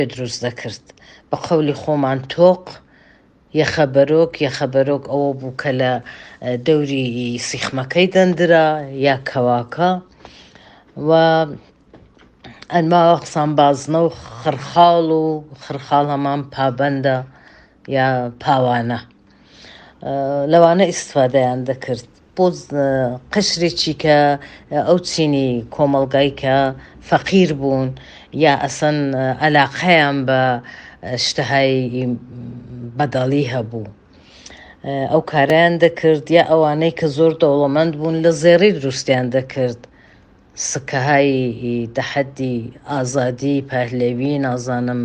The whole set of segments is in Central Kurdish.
دروست دەکرد بە قەولی خۆمان تۆق یەخەبەرۆک ئەوە بوو کە لە دەوری سیخمەکەی دەندرا یا کەواکە و ئەنما قسان بازنە و خرخاڵ هەمان پابەندە یا پاوانە لەوانە ئیستفادەیان دەکرد بۆ قشرێکی کە ئەو چینی کۆمەڵگای کە فەقیر بوون یا ئەسەن عەلاقەیان بە شتەهای بەدەڵی هەبوو ئەو کارەیان دەکرد یا ئەوانەی کە زۆر دەوڵەمەند بوون لە زێڕی دروستیان دەکرد سکەهای دەحەدی ئازادی پەهلەوی نازانم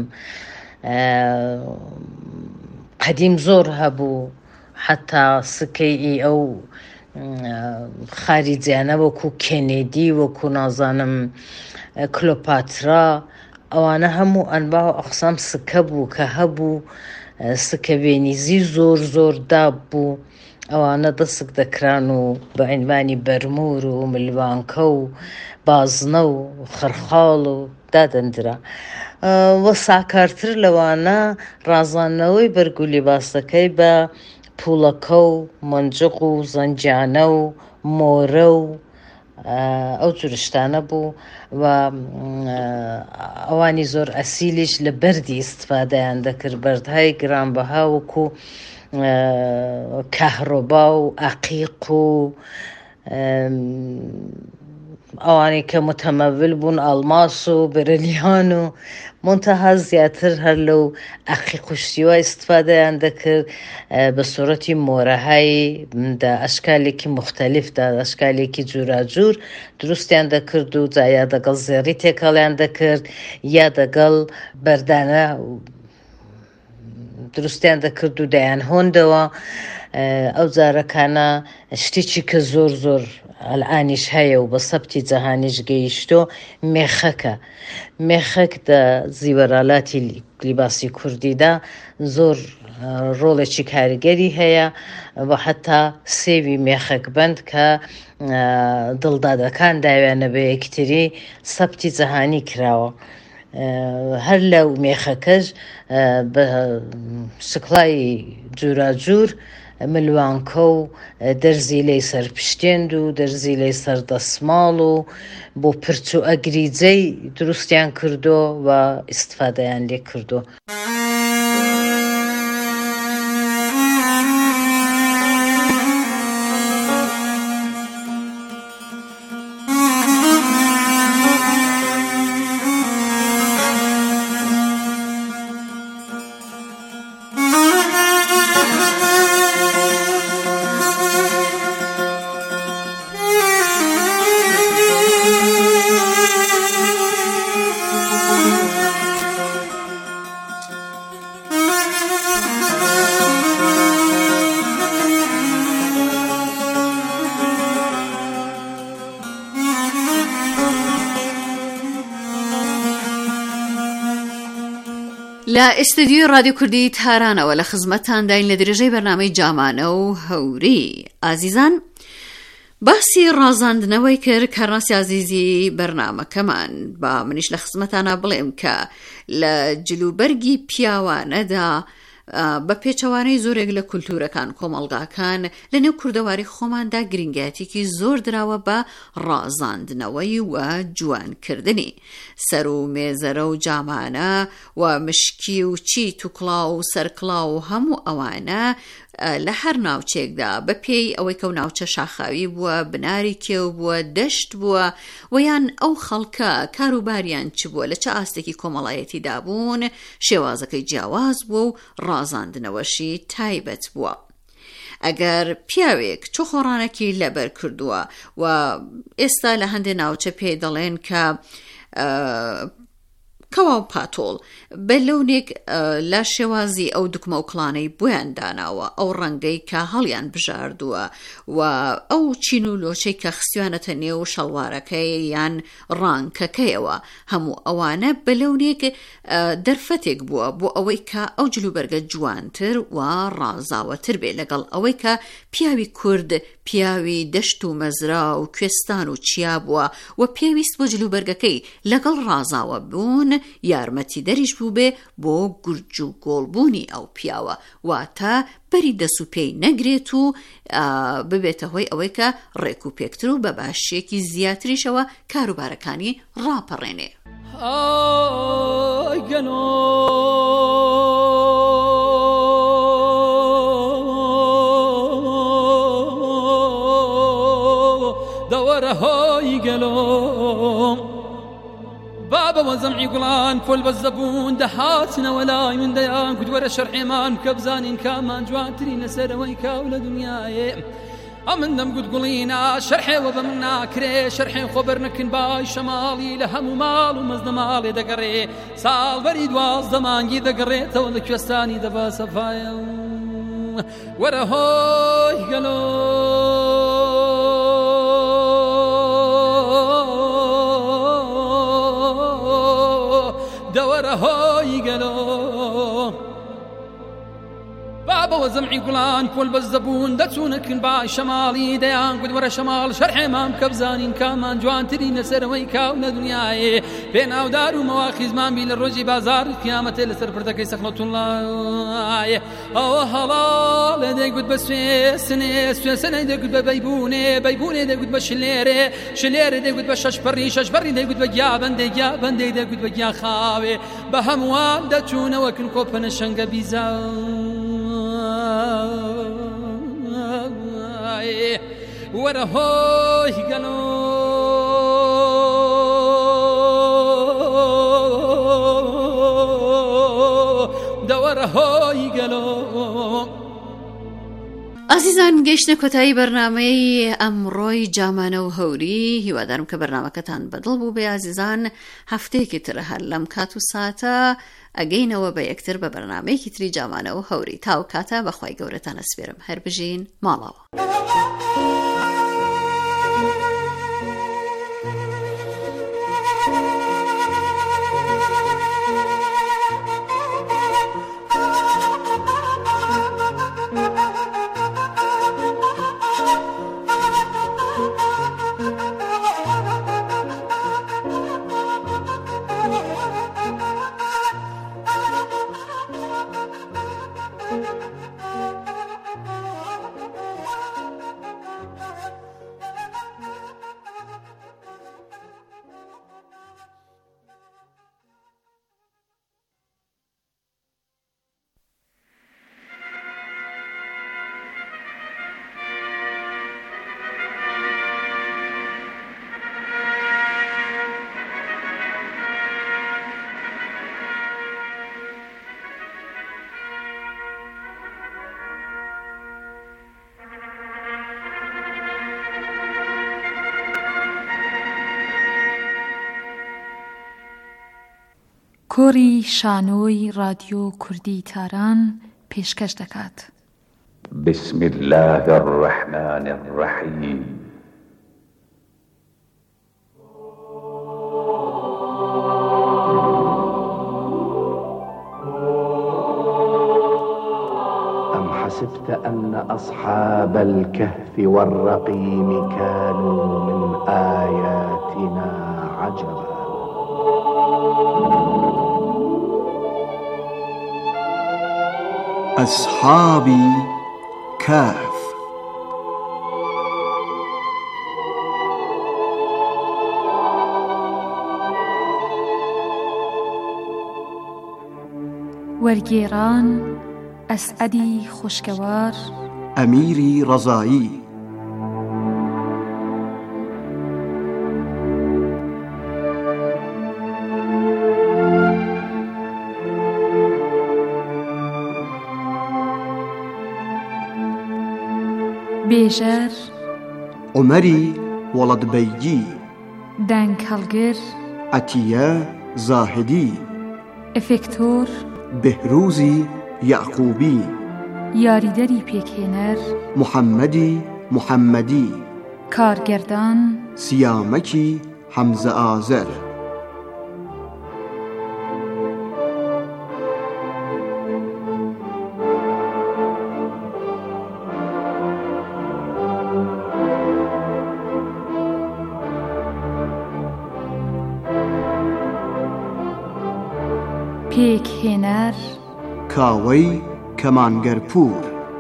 قەدیم زۆر هەبوو حتا سکەی ئەو خاریجیانە وەکو کێنێدی وەکو نازانم کلۆپاترا ئەوانە هەموو ئەنبا و ئەقسام سکە بوو کە هەبوو سکە وێنیزی زۆر داب بوو ئەوانە دەسک دەکران و بە عینوانی بەرمور و ملوانکە و بازنە و خرخاڵ و دادەندرا وە ساکارتر لەوانە ڕازاندنەوەی بەرگولی باسەکەی بە پوڵەکە و مۆنجق و زەنجانە و مۆرە و ئەو جورشتانە بوو و ئەوانی زۆر ئەسیلیش لە بەردی ئیستفادەیان دەکرد بەردهای گرانبەها وەکو کەهرۆبا و ئەقیق و ئەوانی کە متەمەول بوون ئەڵماس و برلیان و منتەها زیاتر هەر لەو ئەقیق و شتیوە ئیستفادەیان دەکرد بە سوورەتی مۆرەهای دا ئەشکالێکی مختەلیفدا ئەشکالێکی جوراجور دروستیان دەکرد و جا یا دەگەڵ زێڕی تێکەڵیان دەکرد یا دەگەڵ بەردانە دروستیان دەکرد و دەیان هۆندەوە ئەو جارەکانە شتێکی کە زۆر ئەلعانیش هەیە و بە سەبتی جەهانیش گەیشتۆ مێخەک دە زیوەرالاتی لیباسی کوردیدا زۆر ڕۆڵێکی کاریگەری هەیە و حتا سێوی مێخەک بند کە دڵدادەکان داوێنە بە یەکتری سەبتی جەهانی کراوە هەر لەو مێخەکەش بە شکڵای جوراجور ملوانکە و دەرزی لەی سەرپشتێند و دەرزی لەی سەردەسماڵ و بۆ پرچ و ئەگریجەی دروستیان کردو و ئیستفادەیان لێ کردو. لە ئێستودیۆی رادیۆ کوردی تارانەوە لە خزمەتتان داین لە درێژەی بەرنامەی جامانە و هەوری. ئازیزان، باسی ڕازاندنەوەی کرد کارناسی عزیزی بەرنامەکەمان با منیش لە خزمەتانە بڵێم کە لە جلوبەرگی پیاوانەدا بە پێچەوانەی زۆرێک لە کولتورەکان کۆمەڵگاکان لە نێو کوردەواری خۆماندا گرنگایەتێکی زۆر دراوە بە ڕازاندنەوەی و جوانکردنی سەر و مێزەرە و جامانە و مشکی و چیت و کڵاو و سەرکڵاو و هەموو ئەوانە لە هەر ناوچێکدا بە پێی ئەوەی کە و ناوچە شاخاوی بووە، بناری کێو بووە، دەشت بووە و یان ئەو خەڵکە کاروباریان چ بووە لە چه ئاستێکی کۆمەڵایەتیدا بوون شێوازەکەی جیاواز بووە و ڕازاندنەوەشی تایبەت بووە. ئەگەر پیاوێک چۆخۆڕانێکی لەبەر کردووە و ئێستا لە هەندێک ناوچە پێی دەڵێن کە کەوا و پاتۆڵ بە لەونێک لە شێوازی ئەو دوکمە و کڵانەی بۆیان داناوە، ئەو ڕەنگەی کە هەڵیان بژاردووە و ئەو چین و لۆچەی کە خستوانەتە نێو شەڵوارەکەی یان ڕانکەکەیەوە، هەموو ئەوانە بە لەونێک دەرفەتێک بووە بۆ ئەوەی کە ئەو جلوبەرگە جوانتر و ڕازاوەتر بێ لەگەڵ ئەوەی کە پیاوی کورد پیاوی دەشت و مەزرا و کوێستان و چیا بووە و پێویست بۆ جلوبەرگەکەی لەگەڵ ڕازاوە بوون یارمەتی دەریش بوو بێ بۆ گورج و گۆڵبوونی ئەو پیاوە، واتە بەری دەست و پێی نەگرێت و ببێتە هۆی ئەوەی کە ڕێک و پێکتر و بە باشیەکی زیاتریشەوە کاروبارەکانی ڕاپەڕێنێ. دەوەرەهۆی گەلۆ بابا وەزەمعی گوڵان پۆل بە زەبوون دەهاتنەوە لای من دەیان گوتوەرە شەرحێمان کە بزانین کامان جوانترین لەسەرەوەی کاو لە دنیایێ. ئەمن دەمگوت گوڵینە شەرحێوە بە من ناکرێ، شەرحێن خۆبەر نەکن بای شەماڵی لە هەموو ماڵ و مەزنە ماڵێ دەگەڕێ، ساڵبەری 12 مانگی دەگەڕێتەوە لە کوێستانی دەبا سەفایە وەرە هۆی گەلۆ دەوەرە هۆی گەلۆ بابا وەزەمعی گوڵان پۆل بە زەبوون دەچوونەکن بای شەماڵی دەیان گوت وەرە شەماڵ شەرحێمام کە بزانین کامان جوانترین لەسەرەوەی کاو لە دنیایێ، پێناودار و مەواخیزمان بی لە ڕۆژی بازار قیامەتێ لەسەر پردەکەی سەخنەتوڵایە ئەوە هەڵاڵێ دەیگوت بە سوێسنێ، سوێسنێ دەیگوت بە بەیبوونێ، بەیبوونێ دەیگوت بە شلێرێ، شلێرێ دەیگوت بە شەشپەڕی، شەشپەڕی دەیگوت بە گیابەندێ، گیابەندێ دەیگوت بە گیاخاوێ، بە هەمووان دەچوونەوە کن کۆپەنە شەنگە بیزا وەرە هۆی گەلۆ دەوەرە هۆی گەلۆ. ئازیزان گەیشتە کۆتایی بەرنامەی ئەمڕۆی جامانە و هەوری، هیوادارم کە بەرنامەکەتان بەدڵ بوو بێ. ئازیزان هەفتەیەکی تر هەر لەم کات و ساتە ئەگەینەوە بە یەکتر بە بەرنامەیەکی تری جامانە و هەوری. تاو کاتە بەخوای گەورەتان ئەسپێرم هەر بژین ماڵەوە. کۆری شانۆی رادیۆ کوردی تاران پێشکەش دەکات. بسم الله الرحمن الرحیم. أم حسبت أن أصحاب الكهف والرقيم كانوا من آياتنا عجبا. أصحابي كهف. وەرگێڕان ئەسعەدی خوشکەوار، ئەمیری ڕەزایی. بێژەر عومەری وەڵەدبەیگی، دەنگ هەڵگر ئەتیە زاهدی، ئەفێکتۆر بهروزی یعقوبی، یاریدەری پێکهێنەر محەممەدی محەممەدی، کارگەردان سیامەکی حەمزە ئازەر. پێک هێنەر کاوەی کەمانگەرپوور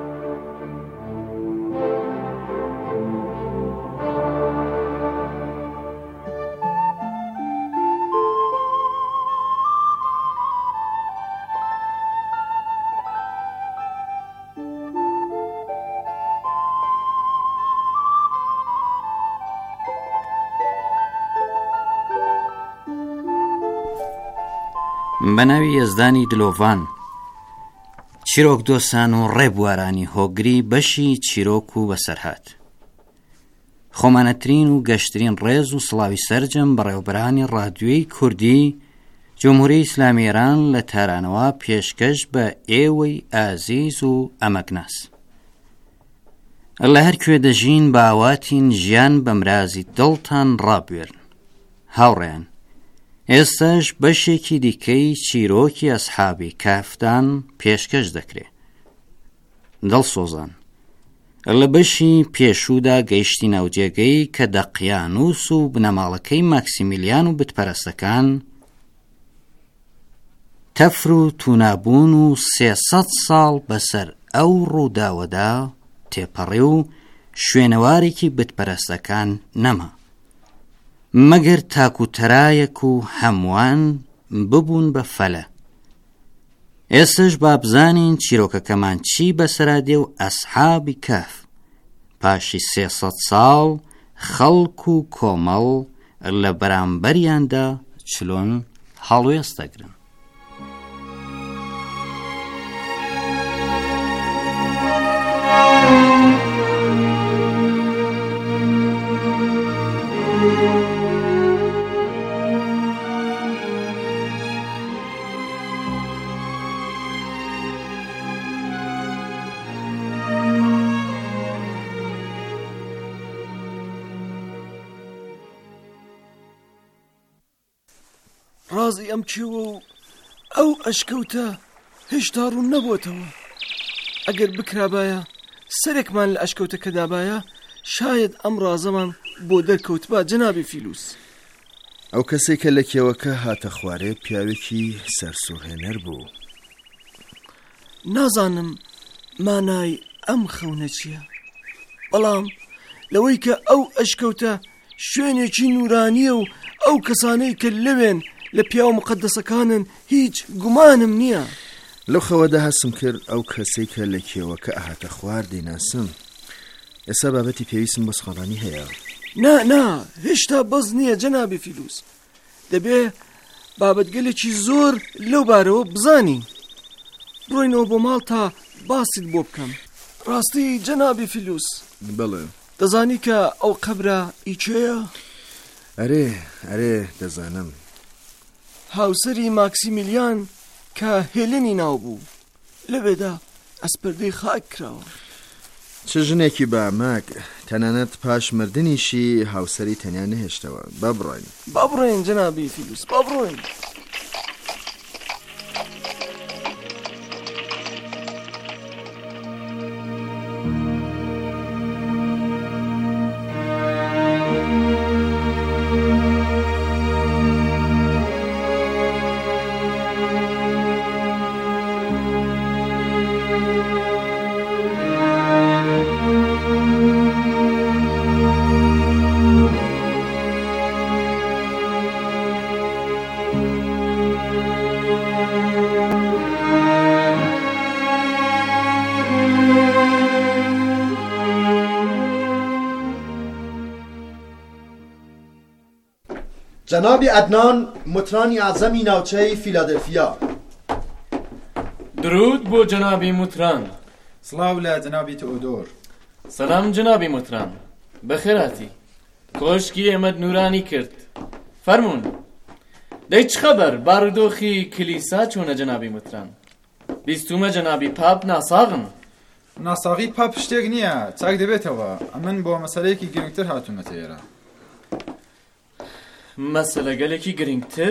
بەناوی یەزدانی دلۆڤان چیرۆک دۆسان و ڕێبوارانی هۆگری بەشی چیرۆک و بەسەرهات خۆمانەترین و گەشترین ڕێز و سڵاوی سەرجەم بەڕێوەبەرانی ڕادیۆی کوردی جمهوری ئیسلامی ئێران لە تارانەوە پێشکەش بە ئێوەی ئازیز و ئەمەکناس لە هەر کوێ دەژین باواتین ژیان بەمرازی دڵتان ڕابوێرن هاوڕێیان ئێستاش بەشێکی دیکەی چیرۆکی ئەسحابی کافدان پێشکەش دەکرێت دڵسۆزان لە بەشی پێشوودا گەیشتی ناوجێگەی کە دەقیانوس و بنەماڵەکەی ماکسیمیلیان و بتپەرستەکان تەفر و تونابوون و 300 ساڵ بەسەر ئەو ڕووداوەدا تێپەڕێ و شوێنەوارێکی بتپەرستەکان نەما مەگەر تاکوتەرایەک و هەمووان ببوون بە فەلە ئێستش بابزانین چیرۆکەکەمان چی بەسەرادێ و ئەسحابی کاف پاشی 300 ساڵ خەڵک و کۆمەڵ لە بەرامبەریاندا چلۆن هەڵوێستەگرن ڕازی ئەم چێوە و ئەو ئەشکەوتە هێشتا ڕوون نەبووتەوە ئەگەر بکرابایە سەرێکمان لە ئەشکەوتەکە دابایە شاید ئەم ڕازەمان بۆ دەرکەوت با جەنابی فیلوس ئەو کەسێکە لە کێوەکە هاتە خوارێ پیاوێکی سەرسوڕهێنەر بوو نازانم مانای ئەم خەونە چییە بەڵام لەوەی کە ئەو ئەشکەوتە شوێنێکی نورانیە و ئەو کەسانەی کە لەوێن لە پیاو مقدسەکانن هیچ گومانم نییە لەو خەوەدا هەسم کرد ئەو کەسێک کە لە کێوەکە ئاهاتە خوار دەیناسم ئێستا بابەتی پێویستم بە سخەڵانی هەیە نا هێشتا بەز نییە جەنابی فیلوس دەبێ بابەتگەلێکی زۆر لەو بارەوە بزانی بڕۆینەوە بۆ ماڵ تا باست بۆ بکەم ڕاستی جەنابی فیلوس بەڵێ دەزانی کە ئەو قەبرە ئیچەیە؟ ئەرێ دەزانم هاوسەری ماکسیمیلیان کە هێلنی ناو بوو لەوێدا ئەسپەردەی خاک کراوە چ ژنێکی باماک تەنانەت پاش مردنیشی هاوسەری تەنیا نەهێشتەوە با بڕۆین جەنابی فیلوس با بڕۆین جنابی عدنان مطرانی اعظمی ناوچەی فیلادلفیا. درود بۆ جنابی مطران. سڵاو لە جنابی تئۆدۆر. سەلام جنابی مطران. بەخێراتی. کۆشکی ئێمەت نورانی کرد. فەرموون. دەی چ خەبەر بارودۆخی کلیسا چۆنە جنابی مطران؟ بیستومە جنابی پاپ ناساغن. ناساغی پاپ شتێک نییە، چاک دەبێتەوە. ئەمن بۆ مەسەلەیەکی گرنگتر هاتوومەتە ئێرە. مەسەلە گەلێکی گرنگتر؟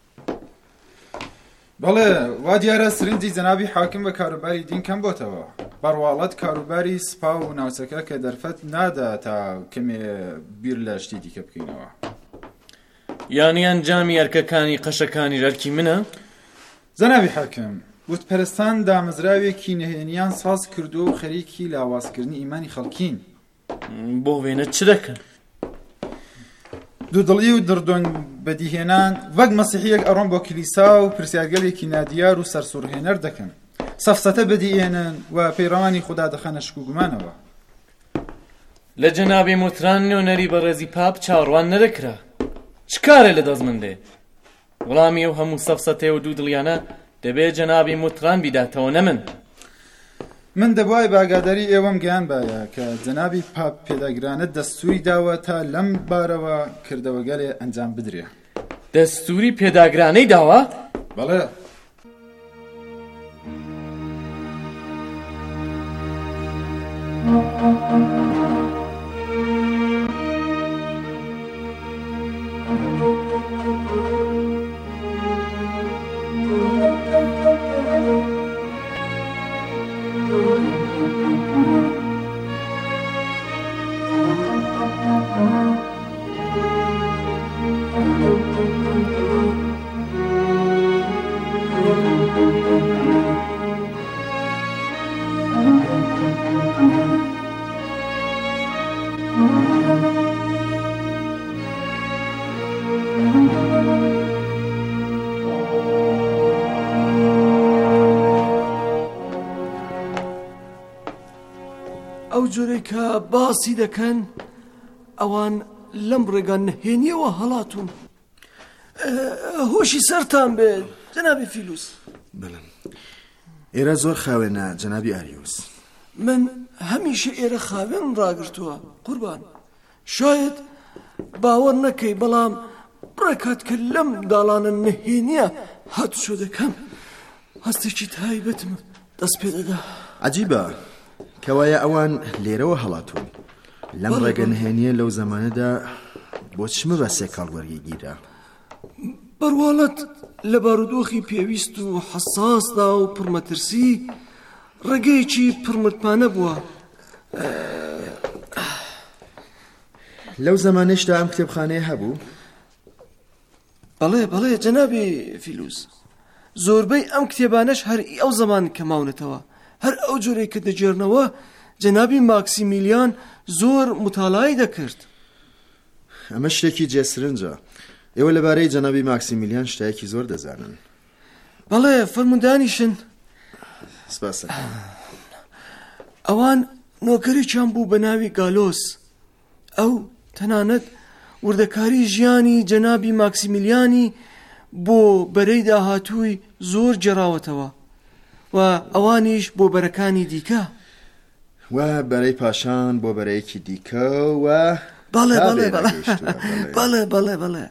بەڵێ، وا دیارە سرنجی جەنابی حاکم بە کاروباری دین کەم بۆتەوە. بەڕواڵەت کاروباری سپا و ناوچەکە کە دەرفەت نادا تا کەمێ بیر لە شتی دیکە بکەینەوە. یانی ئەنجامی ئەرکەکانی قەشەکانی ڕەرکی منە؟ جەنابی حاکم وتپەرستان دامەزراوێکی نەهێنیان ساز کردو و خەریکی لاوازکردنی ئیمانی خەڵکین. بۆ وێنە چ دەکەن؟ دوودڵی و دڕدۆنگ بەدیهێنان وەک مەسیحیەک ئەڕۆن بۆ کلیسا و پرسیارگەلێکی نادیار و سەرسوڕهێنەر دەکەن. سەفسەتە بەدیهێنن و پەیڕەوانی خوددا دەخەنە شک و گومانەوە. لە جەنابی موتران نوێنەری بەڕێزی پاپ چاڕوان نەدەکرا. چ کارێ لە دەستمەندێ؟ وەڵامی ئەو هەموو سەفسەتێ و دوودڵیانە دەبێت جەنابی موتران بیداتەوە نە من دەبوای باگاداری ئێوەم گیان باە کە جەنابی پاپ پێداگرانە دەستوری داوە تا لەم بارەوە کردەوەگەلێ ئەنجام بدرێ. دەستوری پێداگرانەی داوە؟ بەڵێ. ئەو جۆرەی کە باسی دەکەن ئەوان لەم ڕێگان نهێنیەوە هەڵاتون. هۆشی سەرتان بێت جەنابی فیلوس. بەڵێ ئێرە زۆر خاوێنە جەنابی ئاریوس. من هەمیشە ئێرە خاوێن ڕاگرتووە قوربان. شاید باوەڕ نەکەی بەڵام ڕێکات کە لەم داڵانە نهێنیە هاتوچۆ دەکەم هەستێکی تایبەتم دەست پێ دەدا. عەجیبە کەوایە ئەوان لێرەوە هەڵاتون. لەم ڕێگە نهێنیە لەو زەمانەدا بۆ چمە بە سێ کاڵ وەرگێگیرە؟ بەروالەت لە بارودۆخی پێویست و حەساسدا و پڕمەترسی ڕێگەیەکی پڕمتمانە بووە. لەو زەمانەشدا ئەم کتێبخانەیە هەبوو؟ بەڵێ جەنابی فیلوس. زۆربەی ئەم کتێبانەش هەر ئەو زەمان کە ماونەتەوە. هەر ئەو جۆرەی کە دەجێرنەوە جەنابی ماکسیمیلیان زۆر متالای دەکرد. ئەمە شتێکی جێسرنجە. ئێوە لەبارەی جەنابی ماکسیمیلیان شتایەکی زۆر دەزانن. بەڵێ فەرموندانیشن. سپاسە. ئەوان نۆکەرێکیان بوو بە ناوی گالۆس. ئەو تەنانەت وردەکاری ژیانی جەنابی ماکسیمیلیانی بۆ بەرەی داهاتووی زۆر جێراوەتەوە و ئەوانیش بۆ بەرەکانی دیکە و بەرەی پاشان بۆ بەرەیەکی دیکە و بەڵێ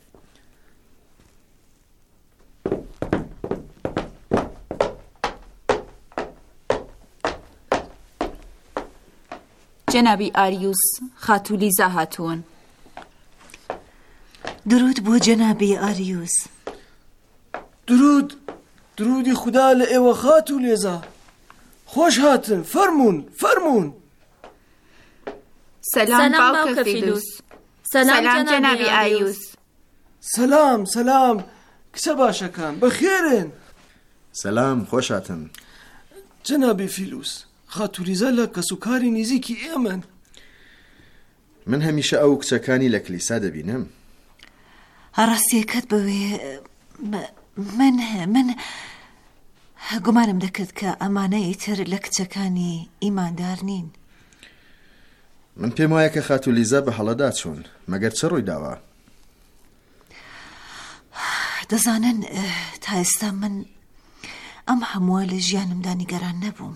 جەنابی ئاریوس خاتولیزا هاتوون. درود بۆ جەنابی ئاریوس. درودی خوددا لە ئێوە خات و لێزا. خۆش هاتن. فەرمونون. سەلام باوکە فیلوس. سەلام جەنابی ئاریوس. سەلام کچە باشەکان بەخێرن. سەلام خۆش هاتن. جەنابی فیلوس خاتولیزا لە کەسوکاری نزیکی ئێمەن. من هەمیشە ئەو کچەکانی لە کلیسا دەبینم. هەڕاستیەکەت بەوێ من گومانم دەکرد کە ئەمانەی تر لە کچەکانی ئیماندار نین. من پێم وایە کە خاتولیزا بە هەڵەدا چوون. مەگەر چه ڕووی داوە؟ دەزانن تا ئێستا من ئەم هەمووە لە ژیانمدا نیگەران نەبووم.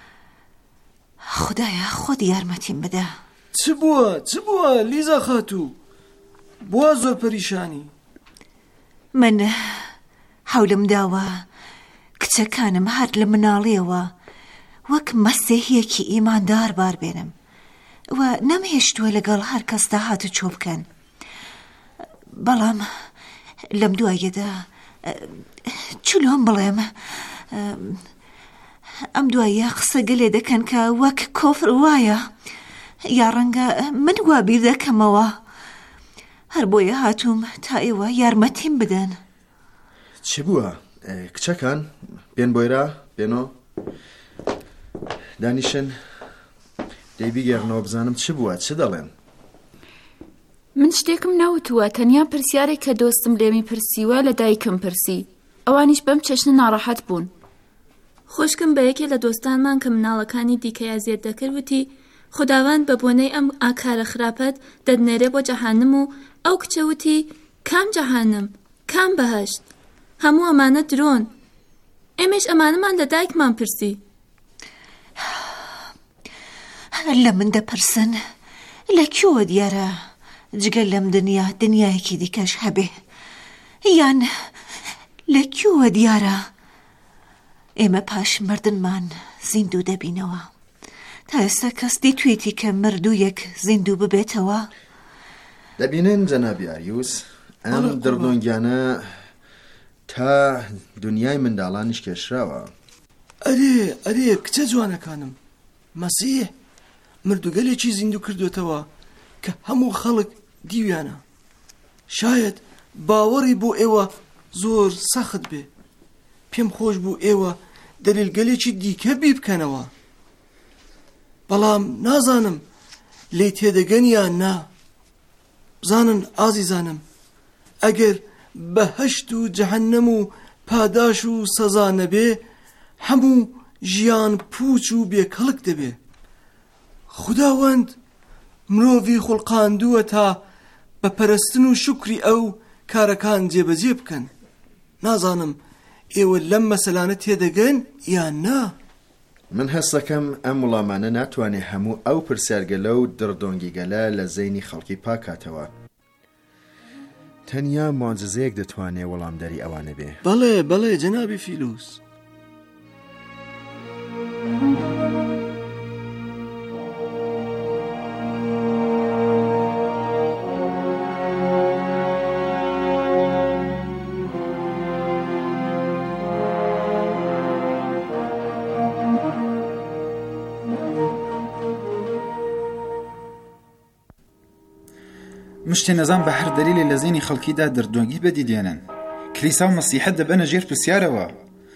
خدایە خۆت یارمەتیم بدە. چ بووە لیزا خاتوو؟ بووە زۆر پەریشانی. من حەولم داوە کچەکانم هەر لە مناڵیەوە وەک مەسیحیەکی ئیماندار بار بێنم و نەمهێشتووە لەگەڵ هەر کەسدا هاتو چۆ بکەن. بەڵام لەم دوایەدا چلۆم بڵێم ئەم دوایە قسە گەلێ دەکەن کە وەک کۆفر وایە یا ڕەنگە من وا بیر دەکەمەوە. هەر بۆیە هاتووم تا ئێوە یارمەتیم بدەن. چ بووە؟ کچەکان بێن بۆیرا بێنەوە دانیشن دەی بیگەڕنەوە بزانم چ بووە چ دەڵێن. من شتێکم نەوتووە تەنیا پرسیارێک کە دۆستم لێمی پرسیوە لە دایکم پرسی ئەوانیش بەم چەشنە ناڕەحەت بوون. خۆشکم بە یەکێ لە دۆستانمان کە مناڵەکانی دیکەیا زێر دەکرد وتی خوداوند بە بۆنەی ئەم ئاکارە خراپەت دەدنێرێ بۆ جەهانم و ئەو کچە وتی کام جەهانم کام بەهەشت هەموو ئەمانە درۆن ئێمەش ئەمانەمان لە دایکمان پرسی. لە من دەپرسن لەکوێوە دیارە جگەل لەم دنیا دنیایەکی دیکەش هەبێ یان لەکوێوە دیارە ئێمە پاش مردنمان زیندوو دەبینەوە تا ئێستا کەس دیتوێتی کە مردوویەک زیندوو ببێتەوە. دەبینن جەنابی ئاریوس ئەم دڕدۆنگیانە تا دنیای منداڵانیش کێشراوە. ئەرێ کچە جوانەکانم مەسیح مردوگەلێکی زیندوو کردوێتەوە کە هەموو خەڵک دیویانە. شاید باوەڕی بۆ ئێوە زۆر سەخت بێ پێم خۆش بوو ئێوە دەلیلگەلێکی دیکە بی بکەنەوە بەڵام نازانم لێ تێدەگەن یان نا. بزانن ئازیزانم ئەگەر بەهەشت و جەهەنەم و پاداش و سەزا نەبێ هەموو ژیان پوچ و بێکەڵک دەبێ. خوداوەند مرۆڤی خوڵقاندووە تا بە پەرستن و شکری ئەو کارەکان جێبەجێ بکەن. نازانم ئێوە لەم مەسەلانە تێدەگەن یان نا. من هەستەکەم ئەم وڵامانە ناتوانێت هەموو ئەو پرسیارگەلە و دڕدۆنگیگەلە لە زەینی خەڵکی پاکاتەوە. تەنیا مۆجزەیەک دەتوانێت وەڵامدەری ئەوانە بێ. بەڵێ جەنابی فیلوس. مشتێ نەزان بە هەر دەلیلێ لە زێنی خەڵکیدا دەردۆنگی بەدی دێنن. کلیسا و مەسیحەت دەبەنە ژێر پرسیارەوە.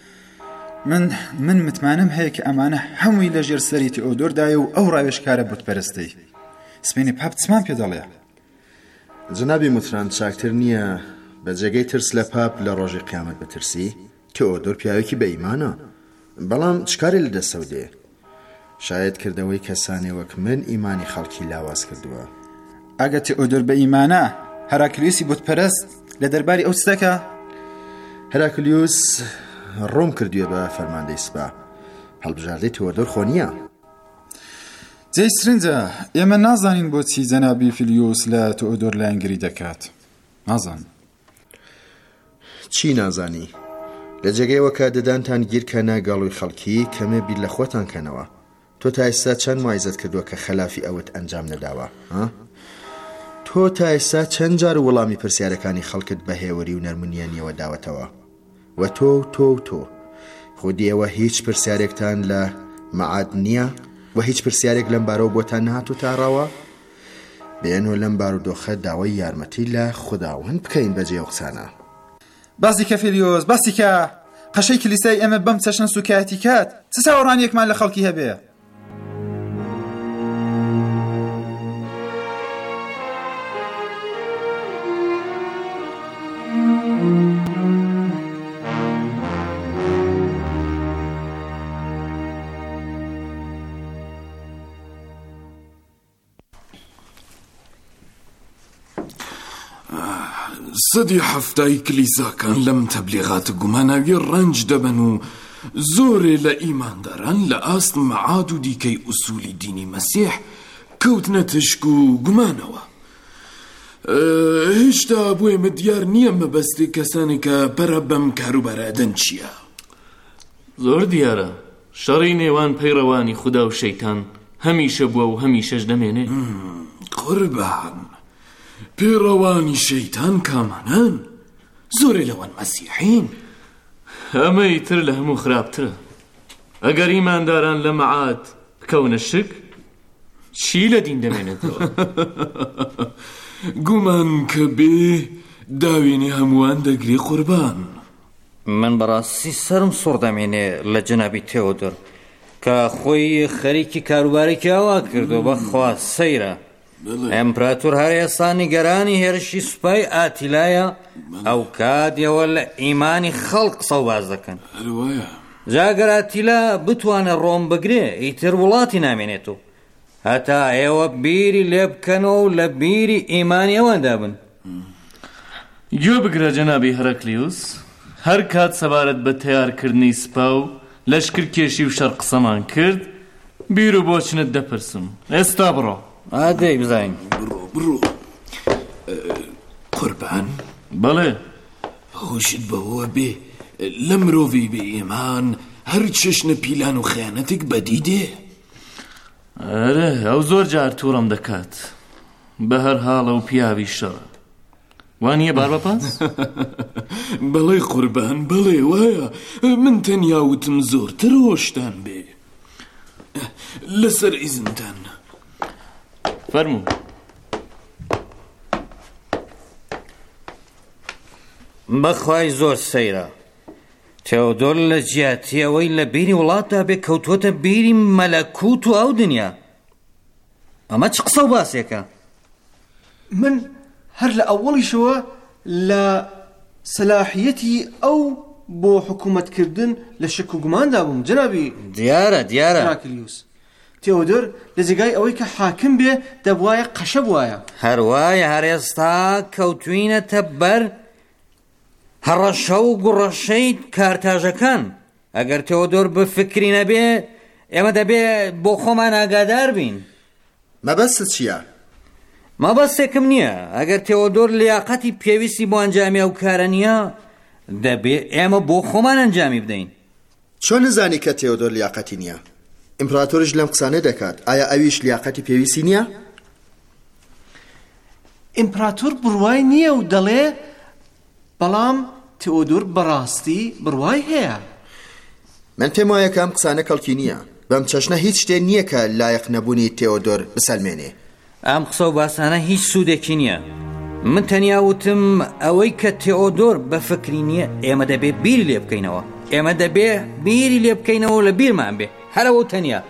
من متمانم هەیە کە ئەمانە هەمووی لە ژێر سەری تئۆدۆردایە و ئەو ڕاوێژکارە بتپەرستی. سپێنی پاپ چمان پێ دەڵێ. جنابی متران چاکتر نییە بە جێگەی ترس لە پاپ لە ڕۆژی قیامەت بترسی؟ تئۆدۆر پیاوێکی بە ئیمانە بەڵام چکاری لە دەسەودێ. شاید کردەوەی کەسانێ وەک من ئیمانی خەڵکی لاواز کردووە. ئەگە تئۆدۆر بە ئیمانە هەراکلیوسی بتپەرست لە دەرباری ئەو چتەکە؟ هەراکلیوس ڕۆم کردووە بە فەرماندەی سوپا هەڵبژاردەی تئۆدۆر خۆ نییە. جێی سرنجە ئێمە نازانین بۆچی جەنابی فیلیۆس لە تئۆدۆر لایەنگری دەکات. نازان. چی نازانی؟ لە جێگەیەوە کە دەدانتان گیرکەنە گەڵووی خەڵکی کەمێ بیر لە خۆتان کەنەوە. تۆ تا ئێستا چەند موایزەت کردووە کە خەلافی ئەوت ئەنجام نەداوە؟ تۆ تا ئێستا چەند جار وەڵامی پرسیارەکانی خەڵکت بە هێوەری و نەرمونیانیەوە داوەتەوە؟ و تۆ خودی ئێوە هیچ پرسیارێکتان لە مەعاد نییە و هیچ پرسیارێک لەم بارەوە بۆتان نهاتوو تاڕاوە؟ بێنۆ لەم بارودۆخە داوای یارمەتی لە خوداوەند بکەین بەجێ ئەو قسانە. باسی کە فیلیۆس باسی کە قەشەی کلیسای ئێمە بەم چەشنە سوکایەتی کات چ چاوەڕانیەکمان لە خەڵکی هەبێ؟ سەدی هەفتای کلیساکان لەم تەبلیغاتە گوماناوی ڕەنج دەبن و زۆرێ لە ئیمانداران لە ئاست مەعاد و دیکەی ئوسولی دینی مەسیح کەوتنە تشک و گومانەوە. هێشتا بۆ ئێمە دیار نییە مەبەستی کەسانی کە پەرە بەم کاروبارەدەن چییە. زۆر دیارە شەڕی نێوان پەیڕەوانی خوددا و شەیتان هەمیشە بووە و هەمیشەش دەمێنێ. قوربان پێڕەوانی شەیتان کامانن؟ زۆرێ لەوان مەسیحین. ئەمەی تر لە هەموو خراپترە. ئەگەر ئیمانداران لە مەعاد بکەونە شک چی لە دین دەمێنێتەوە؟ گومان کە بێ داوێنی هەمووان دەگری قوربان. من بەڕاستی سرم سوڕ دەمێنێ لە جەنابی تێودۆر کە خۆی خەریکی کاروبارێکی ئەوا کردو بەخوا سەیرە ئەمپراتۆر هەر ئێستا نیگەرانی هێرشی سوپای ئاتیلایە ئەو کاتیەوە لە ئیمانی خەڵق قسە و باز دەکەن جاگەر ئاتیلا بتوانە ڕۆم بگرێ ئیتر وڵاتی نامێنێتەوە هەتا ئێوە بیری لێ بکەنەوە و لە بیری ئیمانی ئەوەندا بن گوێ بگرە جەنابی هەرەکلیوس هەر کات سەبارەت بە تەیارکردنی سوپا و لەشکر کێشی و شەر قسەمان کرد بیر و بۆچنت دەپرسم ئێستا بڕۆ ئادەی بزانین بڕۆ قوربان بەڵێ هۆشت بەوە بێ لە مرۆڤی بێ ئیمان هەر چشنە پیلان و خیانەتێک بەدی دێ ئەرێ ئەو زۆر جار تووڕم دەکات بە هەر حاڵە و پیاوی شەڕە وانیە باربەپاس؟ بەڵێ قوربان بەڵێ وایە من تەنیا وتم زۆرتر هۆشتان بێ لەسەر ئیزنتان فەرموو بەخوای زۆر سەیرە تێودۆر لە جیاتیەوەی لە بیری وڵاتدا بێ کەوتووەتە بیری مەلەکوت و ئەو دنیا ئەمە چ قسە و باسێکە من هەر لە ئەوڵیشەوە لە سەلاحیەتی ئەو بۆ حکوومەتکردن لە شک و گوماندا بووم جەنابی دیارە هەراکلیوس تێودۆر لە جێگای ئەوەی کە حاکم بێ دەبوایە قەشە بوایە هەروایە هەر ئێستا کەوتوینەتە بەر هەڕەشە و گوڕەشەی کارتاژەکان ئەگەر تێودۆر بفکری نەبێ ئێمە دەبێ بۆ خۆمان ئاگادار بین مەبەستت چییە؟ مەبەستێکم نییە ئەگەر تێودۆر لیاقەتی پێویستی بۆ ئەنجامی ئەو کارە نییە دەبێ ئێمە بۆ خۆمان ئەنجامی بدەین چۆن نزانی کە تێودۆر لیاقەتی نییە؟ ئیمپراتۆریش لەم قسانە دەکات ئایا ئەویش لیاقەتی پێویستی نییە؟ ئیمپراتۆر بڕوای نییە و دەڵێ بەڵام تێودۆر بەڕاستی بڕوای هەیە من پێم وایە کە ئەم قسانە کەڵکی نییە بەم چەشنە هیچ شتێ نییە کە لایەق نەبوونی تێودۆر بسەلمێنێ ئەم قسە و باسانە هیچ سوودێکی نییە من تەنیا وتم ئەوەی کە تێودۆر بە فکری نییە ئێمە دەبێ بیری لێ بکەینەوە ئێمە دەبێ بیری لێ بکەینەوە لە بیرمان بێ هەرەوە تەنیا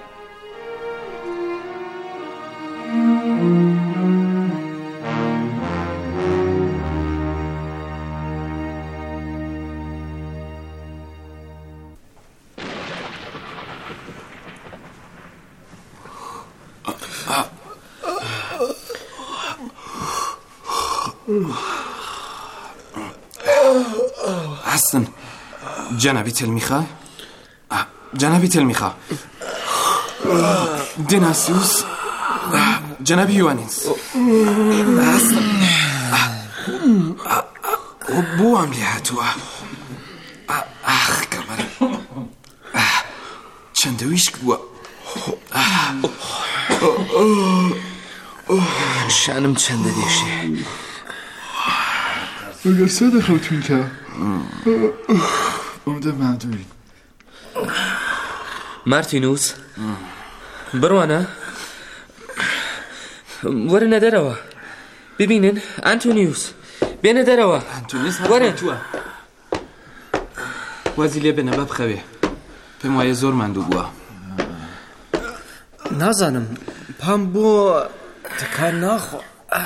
حسن جنابي تلميخة جنابي تلميخة ديناسيوس جنابي يوانيس حسن بو عملي هاتوا كمر چندويش بوا شانم چنده دیشی اگر سه دخوتون که امده معدوی مارتینوس بڕوانە وەرنە دەرەوە ببینن ئەنتۆنیوس بێنە دەرەوە وەرن وازی لێ بنە بە بخەوێ پێم وایە زۆر ماندوو بووە نازانم پام بۆ تکان ناخۆ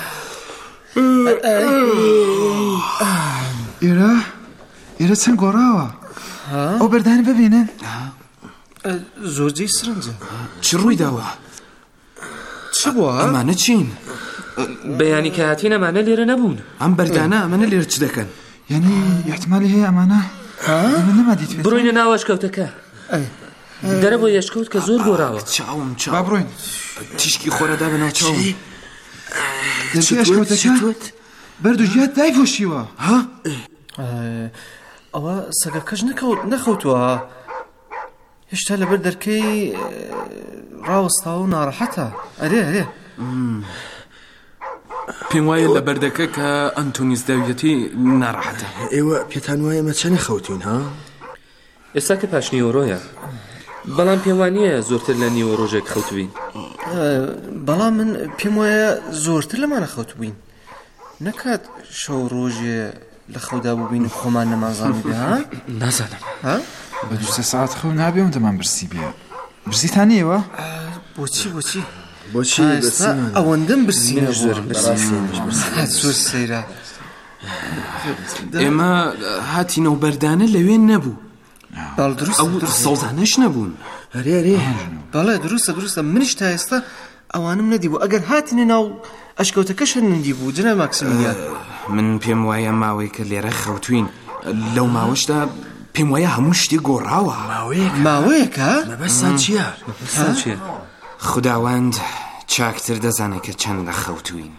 ئێرە چەند گۆڕاوە ئەو بەردانی ببینن زۆرجەی سرنجە چ ڕووی داوە چ بووە ئەمانە چین بەیانی کە هاتین ئەمانە لێرە نەبوون ئەم بەردانە ئەمانە لێرە چ دەکەن یعنی احتمالی هەیە ئەمانە نەمادیت بڕۆینە ناو ئەشکەوتەکە دەرە بۆ یەشکەوت کە زۆر گۆڕاوە چاوم با بڕۆین تیشکی خۆرەدا بەناو چاوم دەچی ئەشکەوتەکە بەرد و ژیات دایپۆشیوە ئەوە سەگەکەش نەخەوتووە هێشتا لەبەر دەرکەی ڕاوەستاوە و ناڕەحەتە ئەرێ پێم وایە لە بەردەکە کە ئەنتۆنیس داویەتی ناڕەحەتە ئێوە پێتان وایە مە چەنە خەوتین ها ئێستا کە پاش نیوەڕۆیە بەڵام پێم وانییە زۆرتر لە نیوە ڕۆژێک خەوتبین بەڵام من پێم وایە زۆرتر لەمانە خەوتبووین نەکات شەو ڕۆژێ لە خەودا بووبین و خۆمان نەمازانی بێ ها؟ نازانم بە 2 ساعت خەو نابێ و دەمان برسی بێ برسیتانیەوە؟ بۆچی ئەوەندەم برسینە زۆر سەیرە ئێمە هاتینەوە بەردانە لەوێ نەبوو ئەو سەوزانەش نەبوون هەرێ بەڵێ دروستە منیش تا ئێستا ئەوانم نەدیبوو ئەگەر هاتینە ناو ئەشکەوتەکەش هەنندی بوو جناب ماکسیمیلیان من پێم وایە ماوەی کە لێرە خەوتوین لەو ماوەشدا پێم وایە هەموو شتێک گۆڕاوە ماوەیەکە؟ مەبەستان چییە؟ خوداوەند چاکتر دەزانێت کە چەند لە خەوتوین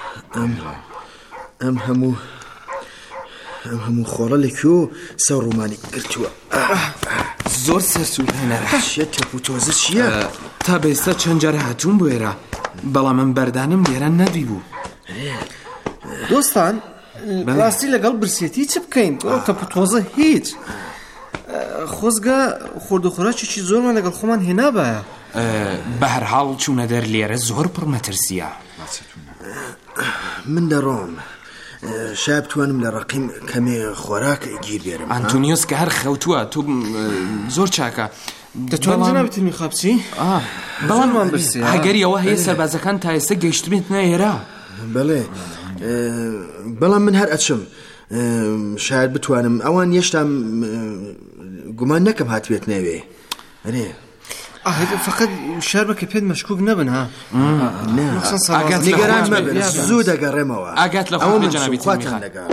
ئەم هەموو خۆڵە لەکوێ و سەر ڕوومانی گرتووە زۆر سەرسوور هەنەرە تەپ و تۆزە چییە؟ تا بێستا چەند جار هاتوون بۆ ئێرە بەڵام من بەردانم لێرە نەدی بوو دۆستان ڕاستی لەگەڵ برسێتی چ بکەین تەپ و تۆزە هیچ خۆزگە خۆردوخۆراکێکی زۆرمان لەگەڵ خۆمان هێنا بایە بە هەر حاڵ چوونە دەر لێرە زۆر پڕمەترسیە من دەڕۆم شاید بتوانم لە ڕەقیم کەمێ خۆراک گیر بێرم ئەنتۆنیۆس کە هەر خەوتووە تۆ زۆر چاکە دەتوانم جنابەتی میخابچی؟ بەڵام ئەگەریەوە هەیە سەربازەکان تا ئێستا گەیشتبێتنە ئێرە بەڵام من هەر ئەچم شاید بتوانم ئەوان یەشتام گومان نەکەم هاتوێت نەوێ فقط شار بکە پێت مەشکوک نەبن ها نیگەران مەبن زوو دەگەڕێمەوە ئاگات لە خۆ جەنابی خواتان لەگەڵ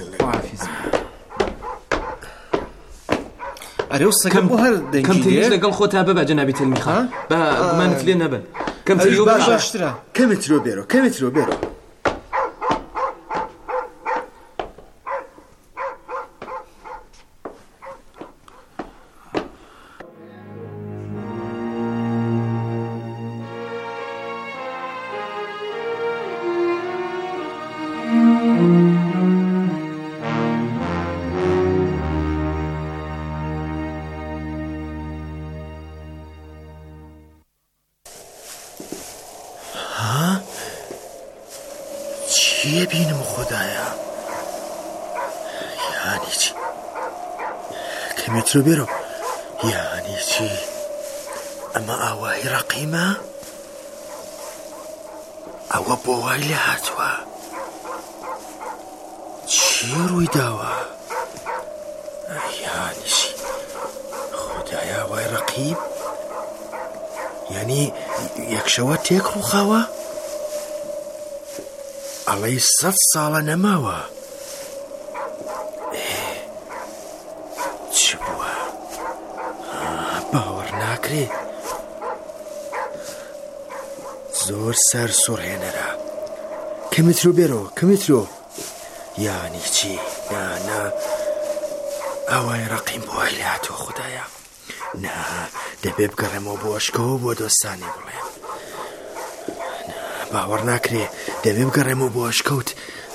ئەرێ سەکەم بۆ هەر کەمتریش لەگەڵ خۆتا ببە جەنابی تلمیخا بە گومانت لێ نەبن کەمتری باشترە کەمترۆ بێرۆ چیە بینم خۆدایە یانی چی کەمێترۆ بێرۆ یانی چی ئەمە ئاوایی ڕەقیمە ئەوە بۆ وای لێ هاتووە چی ڕووی داوە یانی چی خۆدایە ئاوای ڕەقیم یعنی یەکشەوە تێک ڕووخاوە ئەڵەی 100 ساڵە نەماوە چ بووە باوەڕ ناکرێ زۆر سەر سوڕهێنەرە کەمترۆ یانی چی نا ئەوای ڕەقیم بۆ وای لێ هاتووە خودایە نا دەبێ بگەڕێمەوە بۆ ئەشکەوە بۆ دۆستانی بڵێم باوەڕ ناکرێ دەبێ بگەڕێمەوە بۆ ئەشکەوت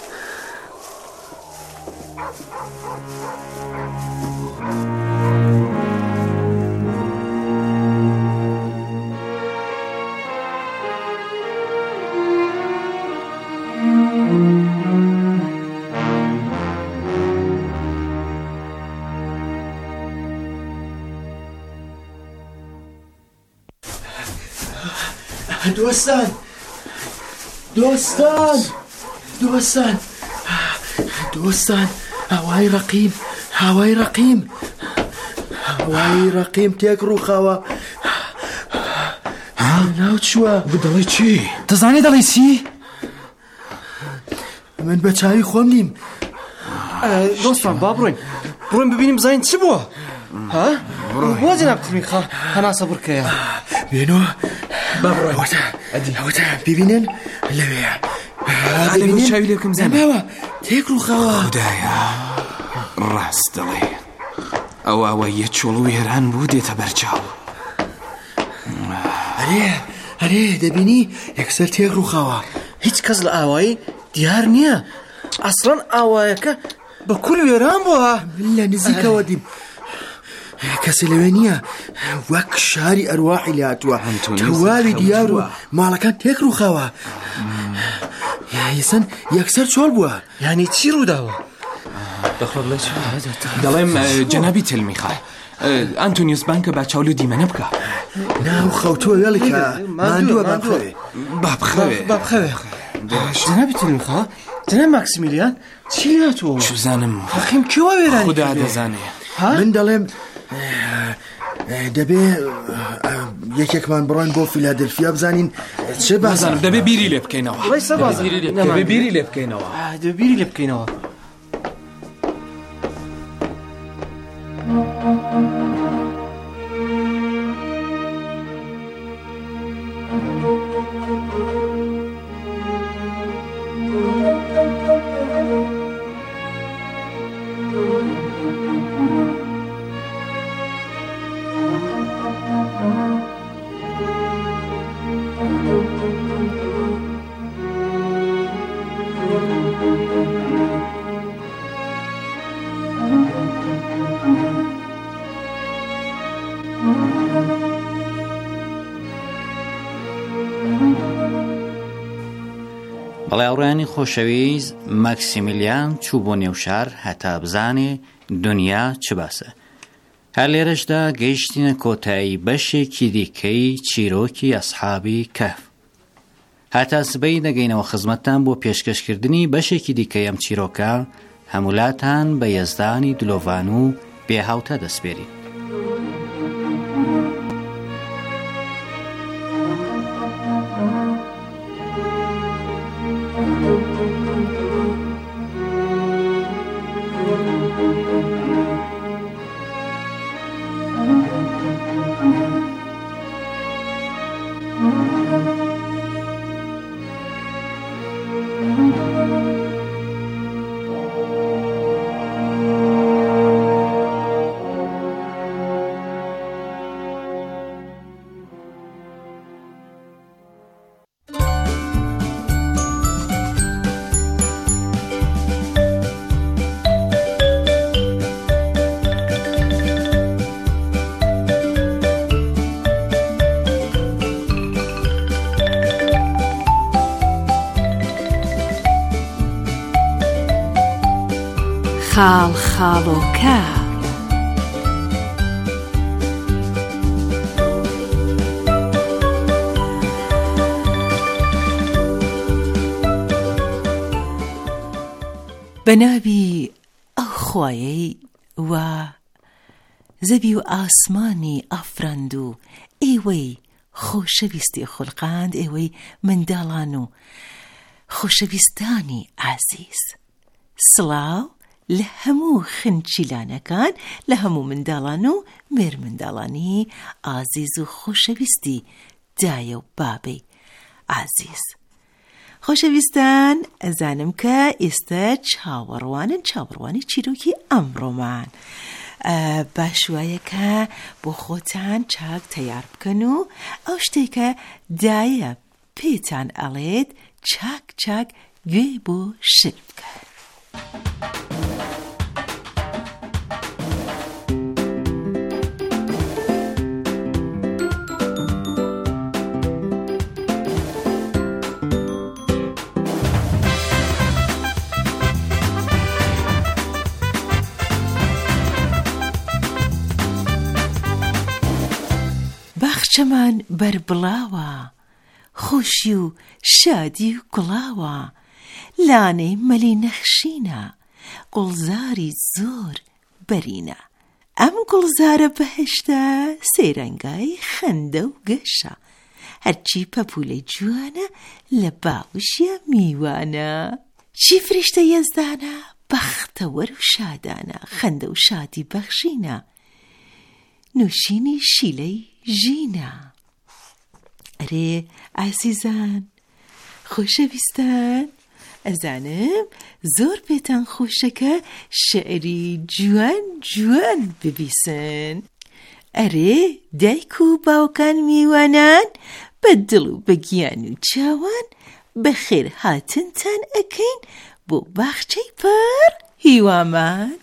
دۆستان هاوای ڕەقیم تێک ڕووخاوە ناو چووە دەڵێ چی؟ دەزانێ دەڵێ چی؟ من بە چاوی خۆم نیم دۆستان با بڕۆین ببینیم بزانین چی بووە بۆ جەناب تلمیخا هەناسە بڕکەیە بێنۆ ئەوتە ببینن لەوەیە چاوی لێکم زانەوە تێک ڕووخاوە خودایە ڕاست دەڵێ ئەوە یەک چۆڵ و هێران بوو دێتە بەرچاو هەرێ دەبینی یەکسەر تێک ڕووخاوە هیچ کەس لە ئاوایی دیار نییە ئەسڵەن ئاوایەکە بە کول وێران بووە لە نزیکەوە دیم کەسی لەوێ نییە وەک شاری ئەرواحی لە هاتووە تەواوی دیار و ماڵەکان تێک ڕووخاوە یەسەن یەکسەر چۆڵ بووە یعنی چی ڕووداوە دەڵێم جەنابی تلمیخە ئەنتۆنیوس بانکە با چاول و دیمەنە بکە ناو خەوتووە وێڵێکە ماندووە بابخەوێ جەنابی تلمیخە جەناب ماکسیمیلیان چی هاتووە شوزانم حەقیم کێوە وێرانی خوددا دەزانێ من دەڵێم دەبێ یەکێکمان بڕۆین بۆ فیلادلفیا بزانین چه بازانم دەبێ بیری لێ بکەینەوە دەبێ بیری لێ بکەینەوە بەڵێوڕیانی خۆشەویست ماکسیمیلیان چوو بۆ نێو شار هەتا بزانێ دنیا چ باسە. هەر لێرەشدا گەیشتینە کۆتایی بەشێکی دیکەی چیرۆکی ئەسحابی کەهف. هەتا سبەی دەگەینەوە خزمەتتان بۆ پێشکەشکردنی بەشێکی دیکەی ئەم چیرۆکە هەمولاتان بە یەزدانی دلۆڤان و بێهاوتە دەسپێرین. خاڵ خاڵۆکە بەناوی ئەو خوایەی و زەوی و ئاسمانی ئافرەند و ئێوەی خۆشەویستی خوڵقاند ئێوەی منداڵان و خۆشەویستانی عەزیز سڵاو لە هەموو خنچیلانەکان لە هەموو منداڵان و مێرمنداڵانی ئازیز و خۆشەویستی دایە و بابەی ئازیز خۆشەویستان ئەزانم کە ئێستا چاوەڕوانی چیرۆکی ئەمڕۆمان باش وایە کە بۆ خۆتان چاک تەیار بکەن و ئەو شتێکە دایە پێتان ئەڵێت چاک چاک گوێ بۆ شر بکەن. باخچەمان بەربڵاوە خۆشی و شادی و گوڵاوە لانەی مەلی نەخشینە گوڵزاری زۆر بەرینە ئەم گوڵزارە بەهشتە سەیرەنگای خەندە و گەشە هەرچی پەپولەی جوانە لە باوشیە میوانە چی فریشتە یەزدانە بەختەوەر و شادانە خەندە و شادی بەخشینە نوشینی شیلەی ژینە. ئەرێ ئازیزان خۆشەویستان ئەزانم زۆر پێتان خۆشەکە شعری جوان جوان ببیسن. ئەرێ دایک و باوکان میوانان بە دڵ و بە گیان و چاوان بەخێر هاتنتان ئەکەین بۆ باخچەی پڕ هیوامان.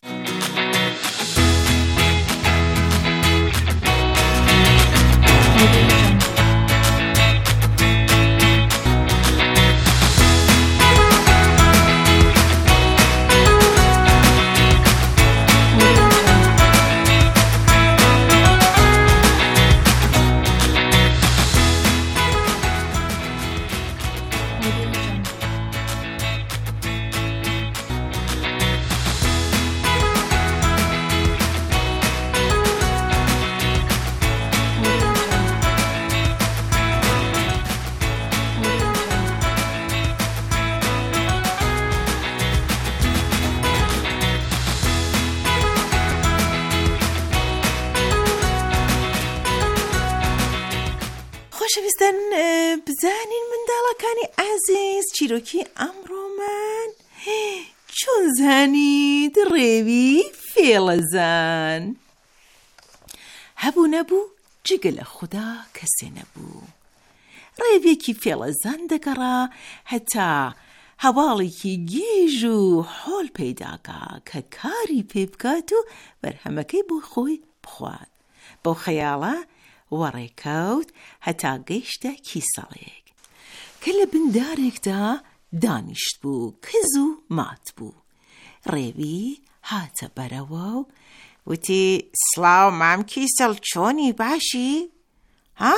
خۆشەویستان بزانین منداڵەکانی ئازیز چیرۆکی ئەمڕۆمان چۆن زانید ڕێوی فێڵەزان هەبوو نەبوو جگە لە خوددا کەسێ نەبوو ڕێوێکی فێڵەزان دەگەڕا هەتا هەواڵێکی گێژ و حۆڵ پەیداکا کە کاری پێ بکات و بەرهەمەکەی بۆ خۆی بخوات بەو خەیاڵە وەڕێکەوت هەتا گەیشتە کیسەڵێک کە لە بندارێکدا دانیشت بوو کز و مات بوو ڕێوی هاتە بەرەوە و وتی سڵاو مام کیسەڵ چۆنی باشی؟ ها؟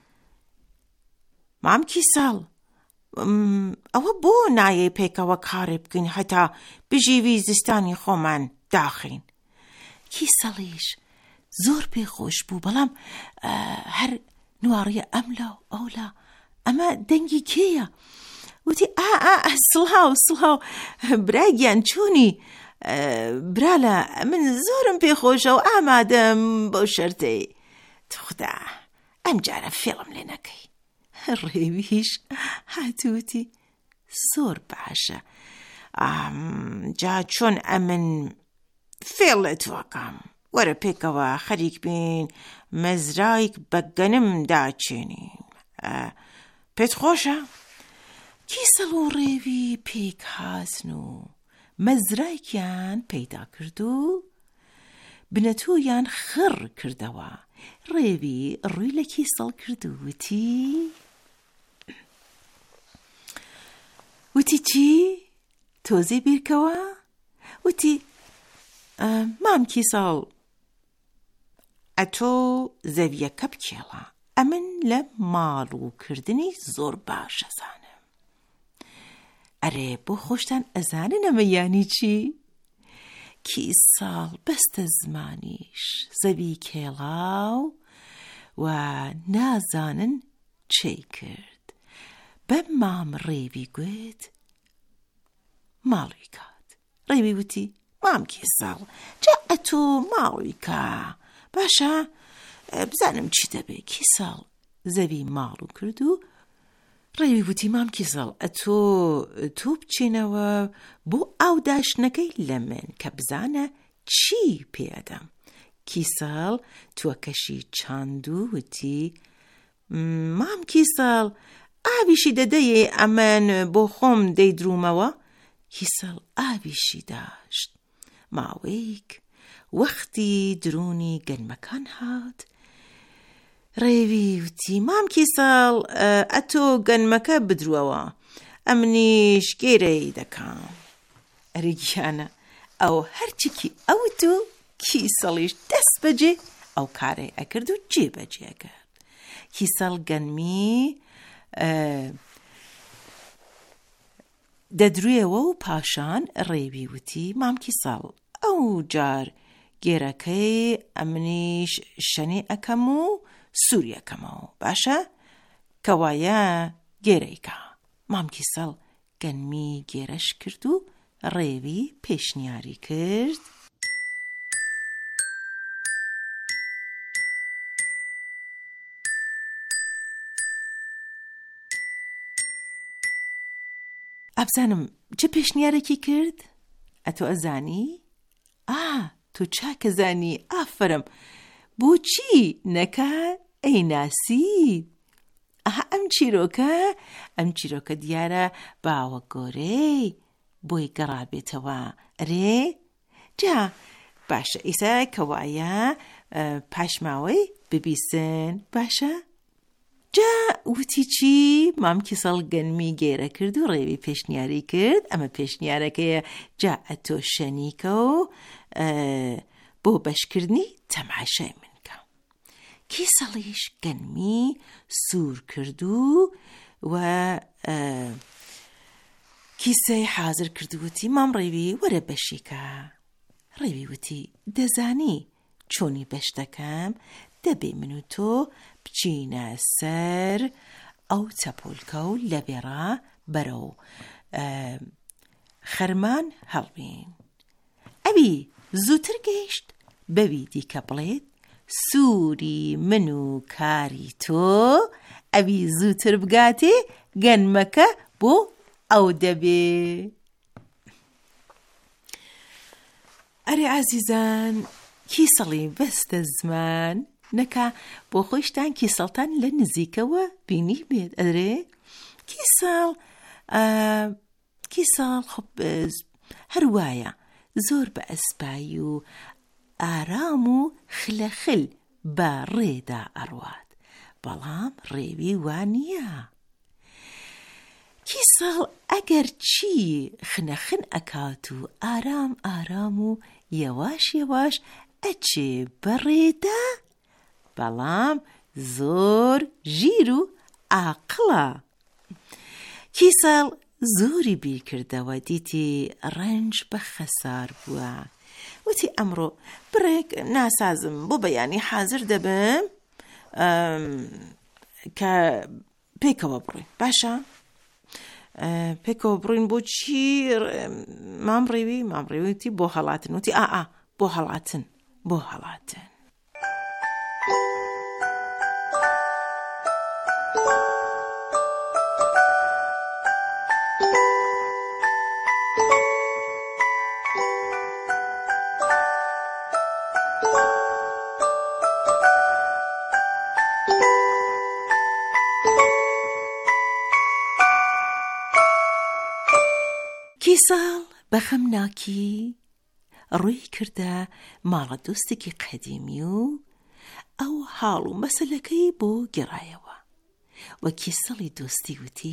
مام کیسەڵ ئەوە بۆ نایە پێکەوە کارێ بکەین هەتا بژیوی زستانی خۆمان داخین کیسەڵیش زۆر پێخۆش بوو بەڵام هەر نواڕیە ئەملا و ئەولا ئەمە دەنگی کێیە وتی سڵاو براگیان چۆنی برالە من زۆرم پێخۆشە و ئامادەم بەو شەرتەی خوددا ئەم جارە فێڵم لێ نەکەی ڕێویش هاتووتی زۆر باشە جا چۆن ئەمن فێڵ لە توەکەم وەرە پێکەوە خەریک بین مەزرایک بە گەنم داچێنین پێت خۆشە؟ کیسەڵ و ڕێوی پێک هاتن و مەزرایکیان پەیدا کرد و بنەتۆیان خڕ کردەوە ڕێوی ڕووی لە کیسەڵ کرد و وتی چی؟ تۆزێ بیرکەوە؟ وتی مام کیسەڵ ئەتۆ زەویەکە بکێڵە ئەمن لە ماڵ و کردنی زۆر باش ئەزانم ئەرێ بۆ خۆشتان ئەزانن ئەمە یانی چی؟ کیسەڵ بەستە زمانیش زەوی کێڵاو و نازانن چی کرد بە مام ڕێوی گوت ماڵوی کات ڕێوی وتی مام کیسەڵ جا ئەتۆ ماڵوی کا باشە بزانم چی دەبێ کیسەڵ زەوی ماڵو کرد و ڕێوی وتی مام کیسەڵ تۆ بچێنەوە بۆ ئاوداشنەکەی لە من کە بزانە چی پێدەم کیسەڵ تووەکەشی چاند و وتی مام کیسەڵ ئاویشی دەدەیێ ئەمن بۆ خۆم دەیدرومەوە کیسەڵ ئاویشی داشت ماوەیەک وەختی درونی گەنمەکان هات ڕێوی وتی مام کیسەڵ ئەتۆ گەنمەکە بدروەوە ئەمنیش گێرەی دەکەم ئەرێگیانە ئەو هەرچێکی ئەوت و کیسەڵیش دەست بەجێ ئەو کارێ ئەکرد و جێبەجێ کرد کیسەڵ گەنمی دەدروێەوە و پاشان ڕێوی وتی مام کیسەڵ ئەو جار گێرەکەی ئەمنیش شەنێ ئەەکەم و سووریەکەمەوە باشە کەوایە گێرەیکە مام کیسەڵ گەنمی گێرەش کرد و ڕێوی پێشنیاری کرد ئەبزانم چه پێشنیارێکی کرد؟ ئەتۆ ئەزانی؟ تۆ چاکە زانی ئافرم بۆچی نەکە ئەی ناسی؟ ئەم چیرۆکە دیارە باوە گۆرەی بۆی گەڕابێتەوە ئەرێ؟ جا باشە ئیسا کەوایە پاشماوەی ببیسن باشە؟ جا وتی چی؟ مام کیسەڵ گەنمی گێرە کرد و ڕێوی پێشنیاری کرد ئەمە پێشنیارەکەیە جا ئەتۆ شەنیکە و بۆ بەشکردنی تەماشای من کە کیسەڵیش گەنمی سوور کرد و کیسەی حازر کردووتی مام ڕێوی وەرە بەشیکە ڕێوی وتی دەزانی چۆنی بەش دەکەم دەبێ من و تۆ بچینە سەر ئەو چەپۆلکە و لەبێڕا بەرەو خەرمان هەڵبین ئەوی زووتر گەیشت بەوی دیکە بڵێت سووری من و کاری تۆ ئەوی زووتر بگاتێ گەنمەکە بۆ ئەو دەبێ. ئەرێ عەزیزان، کیسەڵی بەستە زمان نەکا بۆ خۆشتان کیسەڵتان لە نزیکەوە بینی بێت. ئەرێ کیسەڵ خۆ هەروایە زۆر بە ئەسپایی و ئارام و خلەخل بە ڕێدا ئەڕوات، بەڵام ڕێوی وانییە. کیسەڵ ئەگەر چی خنەخن ئەکات و ئارام ئارام و یەواش یەواش ئەچێ بەڕێدا، بەڵام زۆر ژیر و ئاقڵە. کیسەڵ زۆری بیرکردەوە، دیتی ڕەنج بە خەسار بووە، وتی ئەمڕۆ بڕێک ناسازم بۆ بەیانی حازر دەبم کە پێکەوە بڕۆین. باشە پێکەوە بڕۆین بۆچی؟ مامڕێوی وتی بۆ هەڵاتن. وتی بۆ هەڵاتن. کیسەڵ بەخەم ناکی ڕووی کردە ماڵە دۆستێکی قەدیمی و ئەو حاڵ و مەسەلەکەی بۆ گێڕایەوە. وە کیسەڵی دۆستی وتی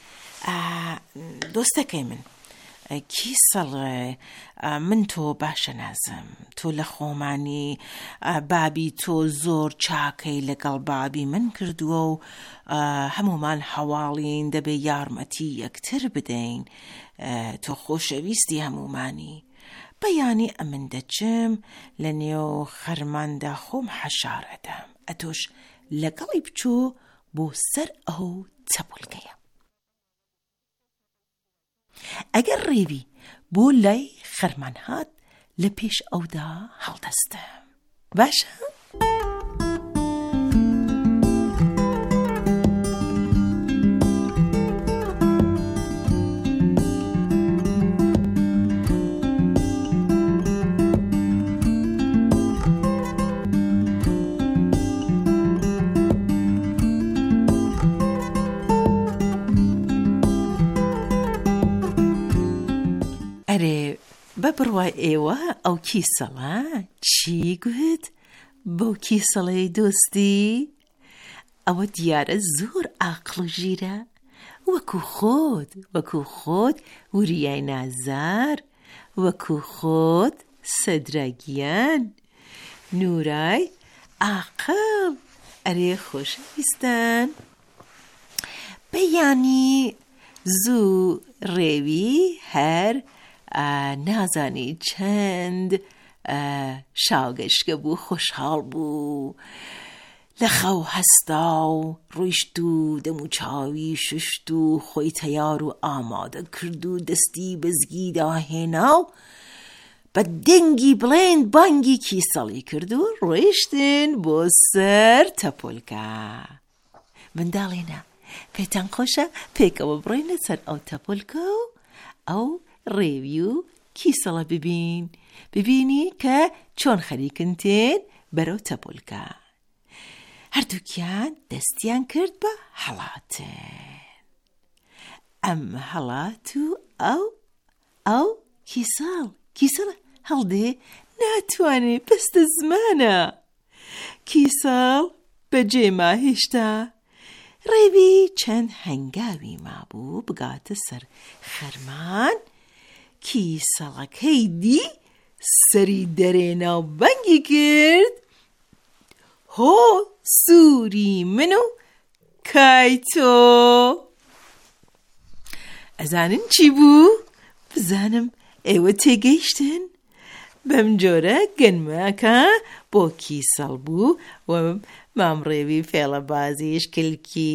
دۆستەکەی من، کیسەڵ من تۆ باشە نازم، تۆ لە خۆمانی بابی تۆ زۆر چاکەی لەگەڵ بابی من کردووە و هەمومان هەواڵین دەبێ یارمەتی یەکتر بدەین، تۆ خۆشەویستی هەمومانی. بەیانی ئەمن دەچم لە نێو خەرماندا خۆم حەشارەدەم، ئەتۆش لەگەڵی بچۆ بۆ سەر ئەو چەپۆلکەیە. ئەگەر ڕێوی بۆ لای خەرمان هات لە پێش ئەودا هەڵدەستم. باشە؟ ئەرێ بە بڕوای ئێوە ئەو کیسەڵە چی گوت بەو کیسەڵەی دۆستی؟ ئەوە دیارە زۆر عاقڵ و ژیرە، وەکو خۆت وریای نازار، وەکو خۆت سەدراگیان، نورای عاقڵ. ئەرێ خۆشەویستان، بەیانی زوو ڕێوی هەر نازانی چەند شاوگەشتکە بوو، خۆشحاڵ بوو، لە خەو هەستا و ڕۆیشت و دەموچاوی ششت و خۆی تەیار و ئامادە کرد و دەستی بەزگی داهێنا و بە دەنگی بڵێن بانگی کیسەڵی کرد و ڕۆیشتن بۆ سەر تەپۆلکە. منداڵێنە، پێتان خۆشە پێکەوە بڕێنە سەر ئەو تەپۆلکە و ئەو ڕێوی و کیسەڵە ببینی کە چۆن خەریکن تێن بەرەو تەپۆلکە. هەردووکیان دەستیان کرد بە هەڵاتن. ئەم هەڵات و ئەو کیسەڵ هەڵدێ ناتوانێ، بەستە زمانە. کیسەڵ بەجێما هێشتا. ڕێوی چەند هەنگاوی مابوو بگاتە سەر خەرمان. کیسەڵەکەی دی سەری دەرێنا و بانگی کرد هۆ سووری من و کای تۆ. ئەزانن چی بوو؟ بزانم ئێوە تێگەیشتن. بەم جۆرە گەنمەکە بۆ کیسەڵ بوو و مامڕێوی فێڵە بازیش کلکی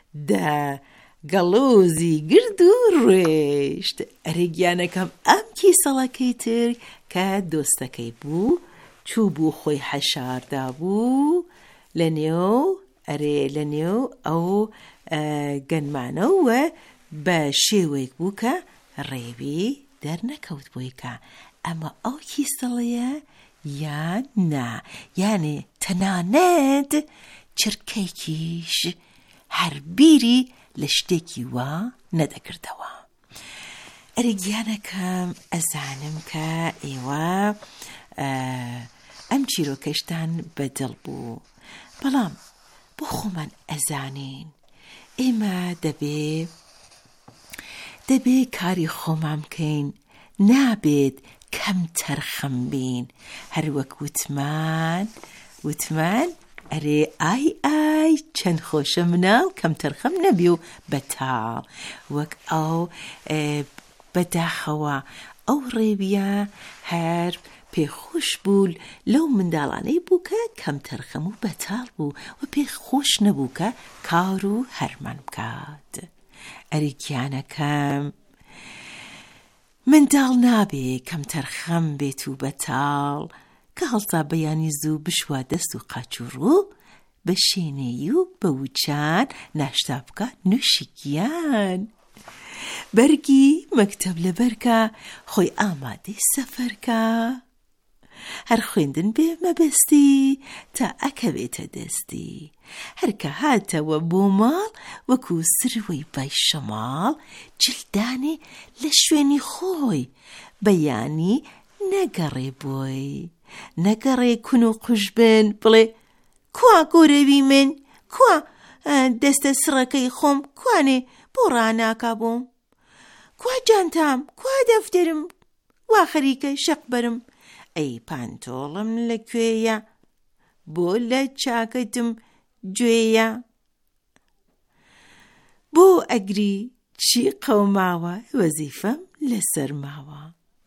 گەڵۆزی گرد و ڕێشت. ئەرێ گیانەکەم ئەم کیسەڵەکەی تر کە دۆستەکەی بوو چوو بوو خۆی حەشاردا بوو لە نێو ئەرێ لە نێو ئەو گەنمانەوە بە شێوەیەک بوو کە ڕێوی دەرنەکەوت بووی کە ئەمە ئەو کیسەڵەیە یان نا، یانێ تەنانەت چرکەیکیش هەر بیری لە شتێکی وا نەدەکردەوە. ئەرێ گیانەکەم ئەزانم کە ئێوە ئەم چیرۆکەشتان بەدڵ بوو، بەڵام بۆ خۆمان ئەزانین ئێمە دەبێ کاری خۆمان بکەین، نابێت کەم تەرخەم بین. هەر وەک وتمان ئەرێ ئای چەند خۆشە مناڵ کەم تەرخەم نەبی و بەتاڵ، وەک ئەو بەداخەوە ئەو ڕێویە هەر پێخۆش بوو لەو منداڵانەی بوو کە کەم تەرخەم و بەتاڵ بوو و پێخۆش نەبوو کە کار و هەرمان بکات. ئەری گیانەکەم منداڵ نابێ کەم تەرخەم بێت و بەتاڵ کە هەڵتا بەیانی زوو بشوە دەست و قاچوڕوو بە شوێنەی و بە وچان ناشتا بکە نوشی گیان. بەرگی مەکتەب لەبەرکە خۆی ئامادەی سەفەرکە، هەر خوێندن بێ مەبەستی تا ئەکەوێتە دەستی. هەرکە هاتەوە بۆ ماڵ وەکو سروەی بای شەماڵ جلدانێ لە شوێنی خۆی بەیانی نەگەڕێ بۆی، نەگەڕێ کون و قوش بن بڵێ کوا گۆرەوی من، کوا دەستە سڕەکەی خۆم، کوانێ بۆ ڕاناکا بۆم، کوا جانتام، کوا دەفتەرم، وا خەریکە شەق بەرم، ئەی پانتۆڵم لەکوێیە، بۆ لە چاکەتم گوێیە، بۆ ئەگری چی قەوماوە، وەزیفەم لەسەر ماوە.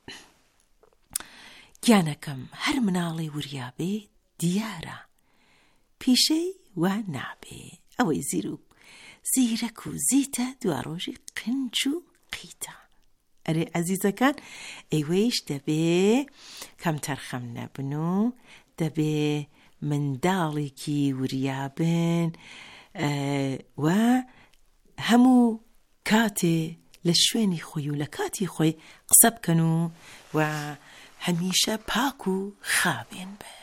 گیانەکەم هەر مناڵی وریابێ دیارە پیشەی وا نابێ، ئەوەی زیرەک و زیتە دواڕۆژی قنج و قیتە. ئەرێ ئەزیزەکان ئێوەیش دەبێ کەم تەرخەم نەبن و دەبێ منداڵێکی وریابن و هەموو کاتێ لە شوێنی خۆی و لە کاتی خۆی قسە بکەن و هەمیشە پاک و خاوێن بن.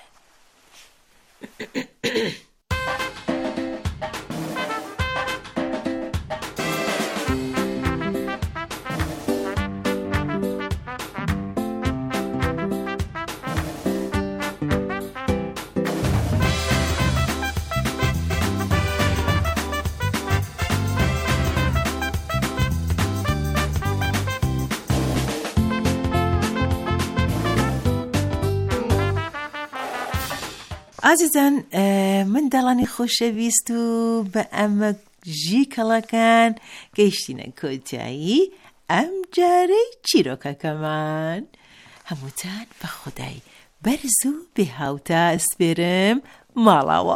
ئازیزان منداڵانی خۆشەویست و بە ئەمە ژی کەڵەکان گەیشتینە کۆتایی ئەم جارەی چیرۆکەکەمان. هەمووتان بە خودای بەرز و بێهاوتا ئەسپێرم ماڵاوە.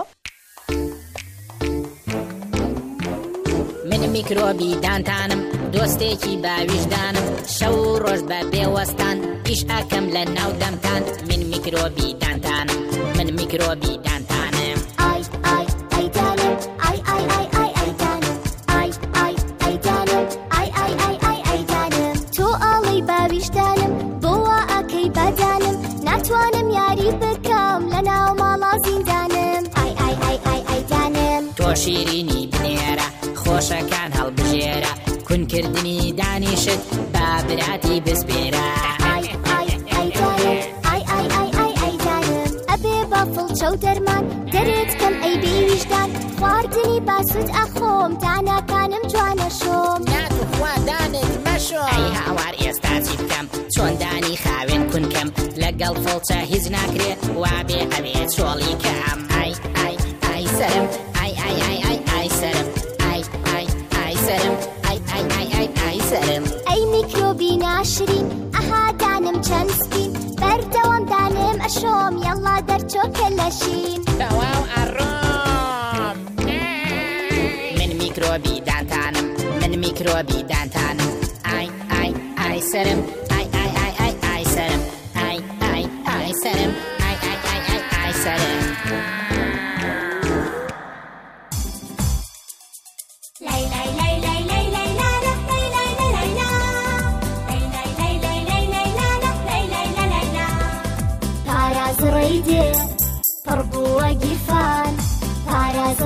من میکرۆبی دانتانم، دۆستێکی باویژدانم، شەو ڕۆژ بە بێوەستان ئیش ئەکەم لە ناو دەمتان. من میکرۆبی دانتانم، من میکرۆبی دانتانم. ئای ئای ئەی دانم، ئای ئای ئای ئای ئەی دانم، ئای ئای ئەی دانم، ئای ئای ئای ئای ئەی دانم. تۆ ئاڵەی باویژدانم، بۆ وا ئەکەی بەدانم، ناتوانم یاری بکەم لە ناو ماڵا زیندانم. ئای ئای ئای ئای ئەی دانم. تۆ شیرینی بنێرە خۆشەکان هەڵبژێرە، کونکردنی دانیشت با براتی بسپێرە. ئای ئای ئەی دانم، ئای ئای ئای ئای ئەی دانم. ئەبێ بە فڵچە و دەرمان دەرێت کەم ئەی بێویژدان، خواردنی باسوود ئەخۆم داناکانم جوانە شۆم. ناتوخوا دانت مەشۆ. ئەی هاوار ئێستا چی بکەم، چۆن دانی خاوێن کونکەم، لەگەڵ فڵچە هیچ ناکرێ وابێ ئەبێت چۆڵی کەم. ئای ئای ئای سەرم، ئای ئای ئای ئای ئای سەرم، ئای ئای ئای سەرم، ئای ئای ئای ئای ئای سەرم. ئەی میکرۆبی ناشرین ئەها دانم چەند سپین، بەردەوام دانم ئەشۆم یەڵا دەرچۆکە لەشین. تەواو ئەڕۆم. من میکرۆبی دانتانم، من میکرۆبی دانتانم. ئای ئای ئای سەرم، ئای ئای ئای ئای ئای سەرم، ئای ئای ئای سەرم، ئای ئای ئای ئای ئای سەرم.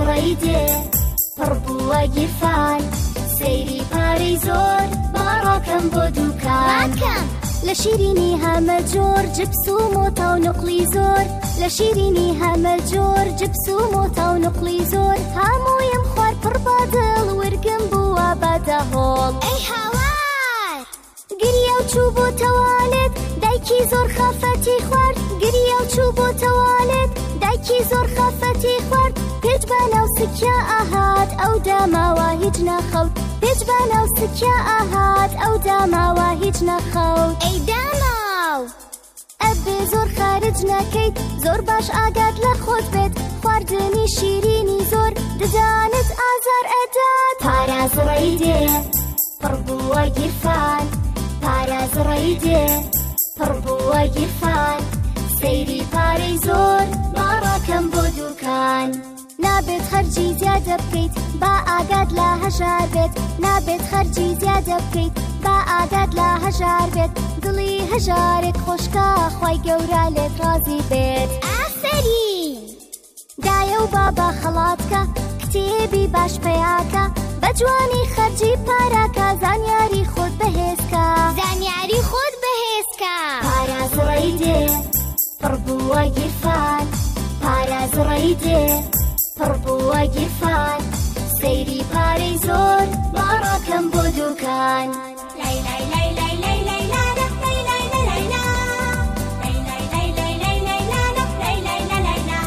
زوڕەی دێ پڕ بووە گیرفان سەیری پارەی زۆر باڕاکەم بۆ دووکان لە شیرینی هەمە جۆر جبس و مۆتا و نقلی زۆر لە شیرینی هەمە جۆر جبس و مۆتا و نقلی زۆر هەموویم خوار پڕ بادڵ ورگم بووە بەدەهۆڵ ئەی هاوار گریە و چوو بۆ تەوالێت دایکی زۆر خەفەتی خوارد گریە و چوو بۆ تەوالێت دایکی زۆر خەفەتی خوارد پێچ بەناو سکیا ئاهات ئەو داماوە هیچ نەخەوت پێچ بەناو سکیا ئاهات ئەو داماوە هیچ نەخەوت ئەی داماو ئەبێ زۆر خارج نەکەیت زۆر باش ئاگات لە خۆت بێت خواردنی شیرینی زۆر دەزانت ئازار ئەدات پارازڕەی دێ پڕ بووە گیرفان پارازڕەی دێ پڕ بووە گیرفان سەیری پارەی زۆر باڕاکەم بۆ دووکان نابێت خەرجی زیادە بکەیت با ئاگات لە هەژار بێت نابێت خەرجی زیادە بکەیت با ئاگات لە هەژار بێت دڵی هەژارێک خۆشکە خوای گەورە لێت ڕازی بێت ئافەرین دایە و بابا خەڵاتکە کتێبی باش پەیاکە بە جوانی خەرجی پارەکە زانیاری خۆت بەهێزکە زانیاری خۆت بەهێزکە پارازڕەی دێ پڕ بووە گیرفان پارازڕەی دێ پڕ بووە گیرفان سەیری پارەی زۆر باڕاکەم بۆ دووکان لای لای لای لای لای لای لای لای لای لای لای لای لای لای لای لای لای لای لای